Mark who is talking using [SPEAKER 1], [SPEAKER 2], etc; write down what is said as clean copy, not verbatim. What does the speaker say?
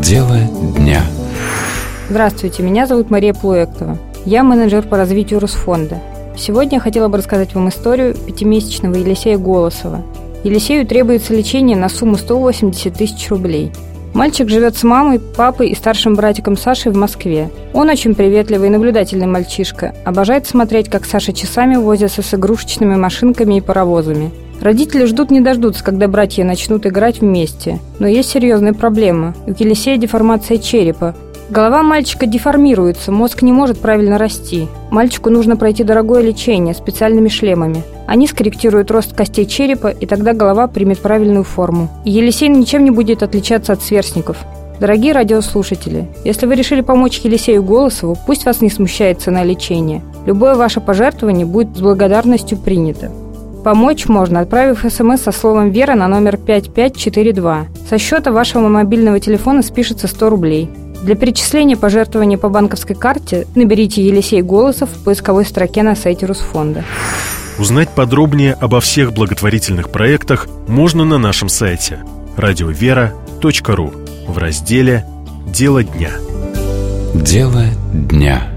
[SPEAKER 1] Дело дня.
[SPEAKER 2] Здравствуйте, меня зовут Мария Плуэктова. Я менеджер по развитию Русфонда. Сегодня я хотела бы рассказать вам историю 5-месячного Елисея Голосова. Елисею требуется лечение на сумму 180 тысяч рублей. Мальчик живет с мамой, папой и старшим братиком Сашей в Москве. Он очень приветливый и наблюдательный мальчишка. Обожает смотреть, как Саша часами возится с игрушечными машинками и паровозами. Родители ждут не дождутся, когда братья начнут играть вместе. Но есть серьезная проблема. У Елисея деформация черепа. Голова мальчика деформируется, мозг не может правильно расти. Мальчику нужно пройти дорогое лечение специальными шлемами. Они скорректируют рост костей черепа, и тогда голова примет правильную форму. И Елисей ничем не будет отличаться от сверстников. Дорогие радиослушатели, если вы решили помочь Елисею Голосову, пусть вас не смущает цена лечения. Любое ваше пожертвование будет с благодарностью принято. Помочь можно, отправив СМС со словом «Вера» на номер 5542. Со счета вашего мобильного телефона спишется 100 рублей. Для перечисления пожертвования по банковской карте наберите «Елисей Голосов» в поисковой строке на сайте Русфонда.
[SPEAKER 3] Узнать подробнее обо всех благотворительных проектах можно на нашем сайте radiovera.ru в разделе «Дело дня».
[SPEAKER 1] Дело дня.